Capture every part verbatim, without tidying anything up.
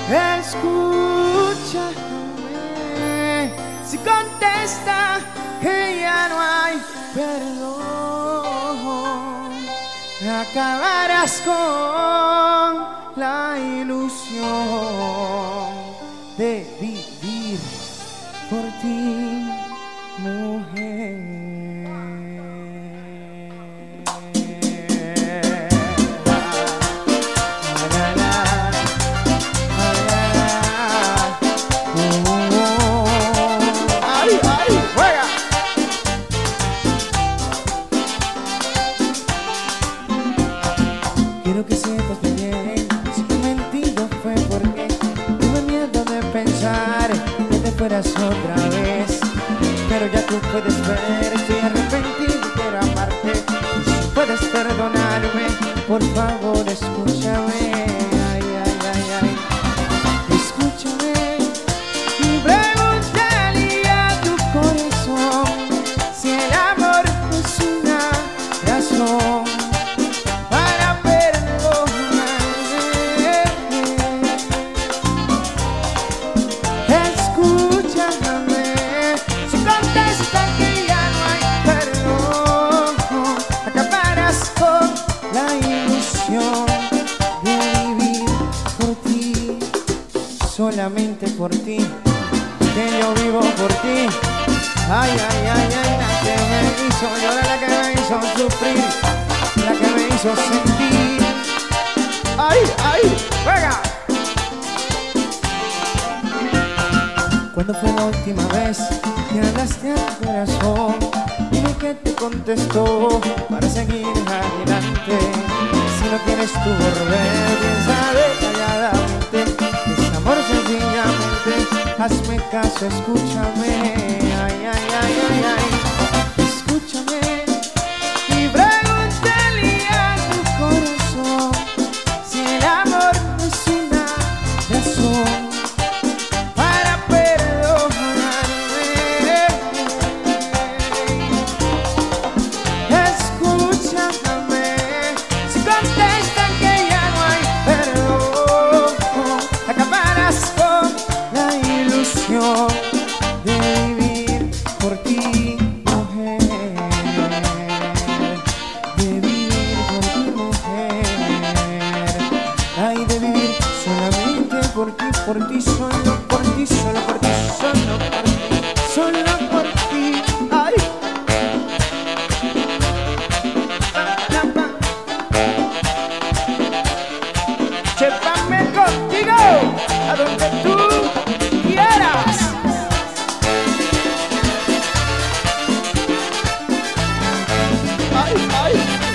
Escúchame, si contesta que ya no hay perdón, acabarás con la ilusión de vivir por ti, mujer. Quiero que sepas bien, si he mentido fue porque tuve miedo de pensar que te fueras otra vez. Pero ya tú puedes ver, estoy arrepentido y quiero amarte. Y si puedes perdonarme, por favor escúchame. Ay, ay, ay, ay. Escúchame y pregúntale a tu corazón si el amor es una razón. Solamente por ti, que yo vivo por ti. Ay, ay, ay, ay, la que me hizo llorar, la que me hizo sufrir, la que me hizo sentir. Ay, ay, juega. ¿Cuándo fue la última vez que hablaste a tu corazón? Dime qué te contestó para seguir adelante. Si no quieres tú volver, piensa calladamente. Amor, sencillamente, hazme caso, escúchame. Ay, ay, ay, ay, ay. Escúchame y pregúntale a tu corazón si el amor es una razón para perdonarme. Escúchame si contestan que ya no hay perdón, acabarás con la ilusión de vivir por ti, mujer. De vivir por ti, mujer. Ay, de vivir solamente por ti, por ti, solo por ti, solo por ti, solo por ti, solo por ti. Ay. Llévame contigo a donde tú quieras. Ay, ay.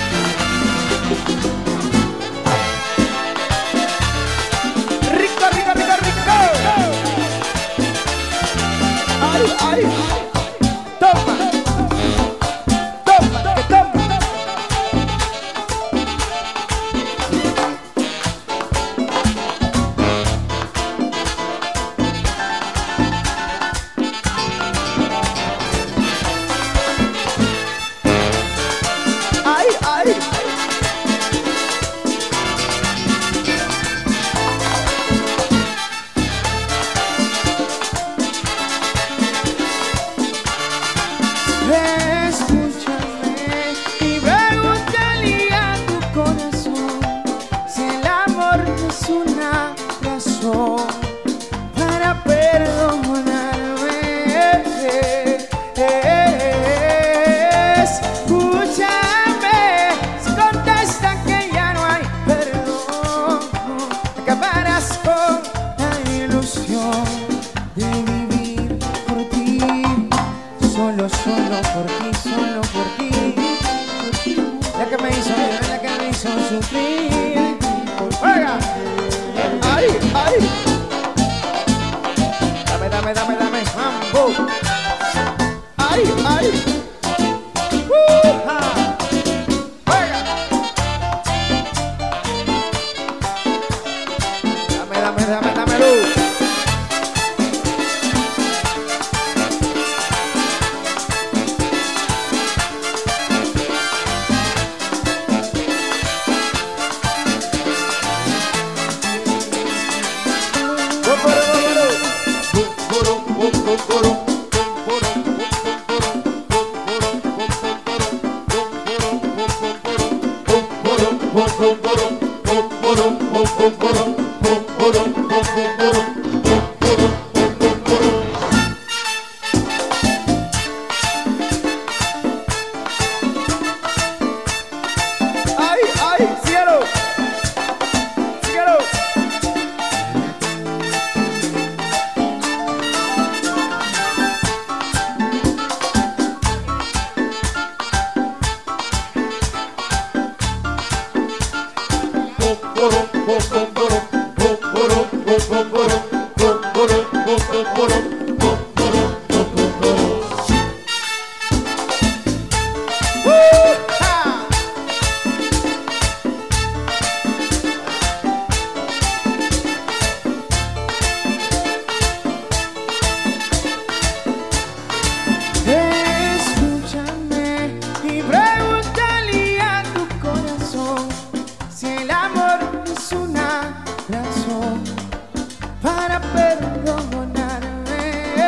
Rico, rico, rico, rico. Ay, ay. Toma. Toma, que toma. Escúchame y pregúntale a tu corazón si el amor es una razón para perdonarme. Escúchame si contestan que ya no hay perdón, acabarás con la ilusión de vivir por ti. Solo, solo por ti, solo por ti. La que me hizo llorar, la que me hizo sufrir. ¡Juega! ¡Ay, ay! Dame, dame, dame, dame, mambo. ¡Ay, ay! ¡Uh-ha! ¡Juega! Dame, dame, dame, dame luz. Escúchame y pregúntale a tu corazón si el amor es una razón para perdonarme.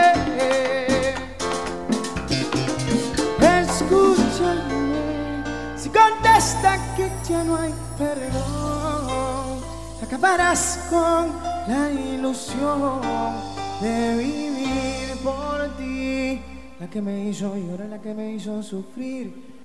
Escúchame, si contesta que ya no hay perdón, acabarás con la ilusión de vivir por ti. La que me hizo llorar, la que me hizo sufrir,